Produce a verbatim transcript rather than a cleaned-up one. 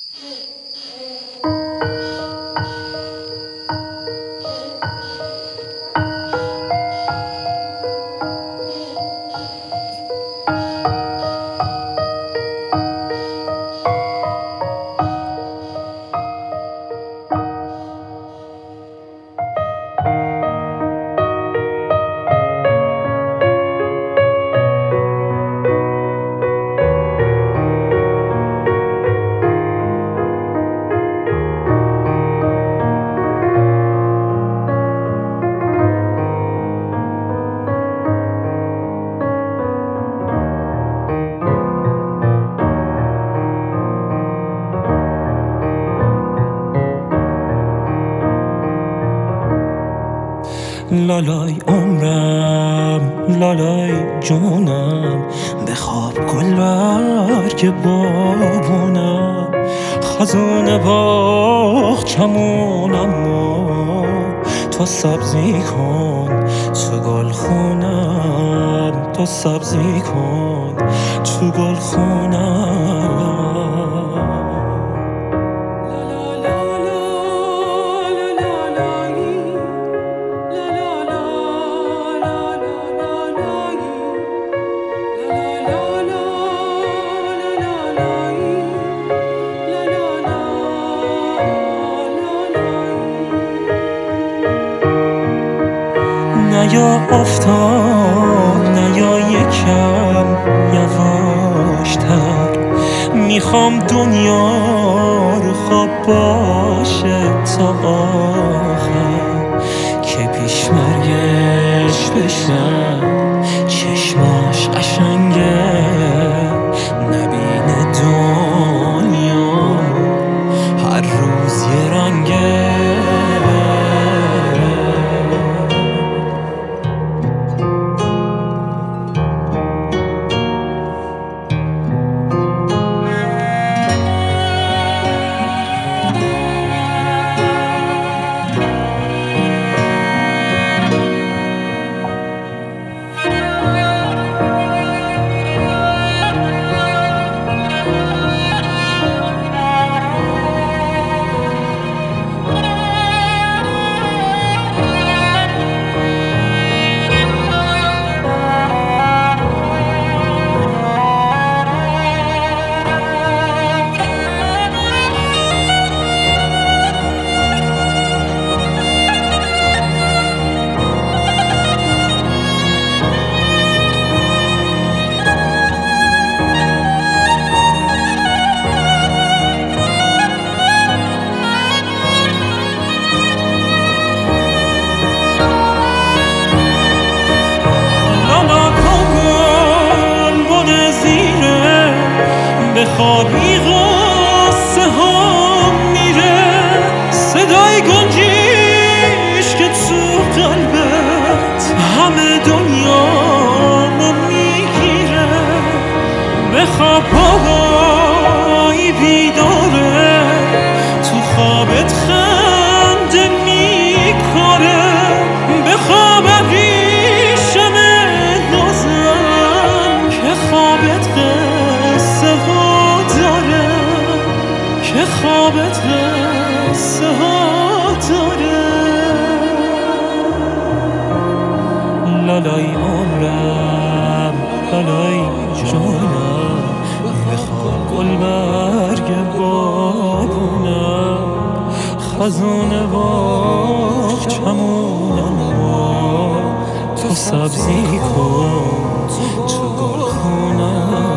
لالای عمرم، لالای جونم، بخواب گل برگ بابونم، خزون باغچمونم و تو سبزی کن تو گل خونم، تو سبزی کن تو گل خونم. نیا افتاد نیا یکم یواشتر، میخوام دنیا رو خواب باشه تا آخر، که پیش مرگش بشن چشماش قشنگه، نبینه دنیا هر روز یه رنگه. بخوابی غصه ها میره، صدای گنجیش که تو قلبت همه دنیا رو میگیره. بخواب پاهایی بیداره، تو خوابت خنده میکنه. بخواب ابریشم نازم که خوابت قصه ها داره، که خوابت قصه ها داره. لالای عمرم، لالای جونم، بخواب گل برگ بابونم، خزون باغچمونم و تو سبزی کن تو گل خونم.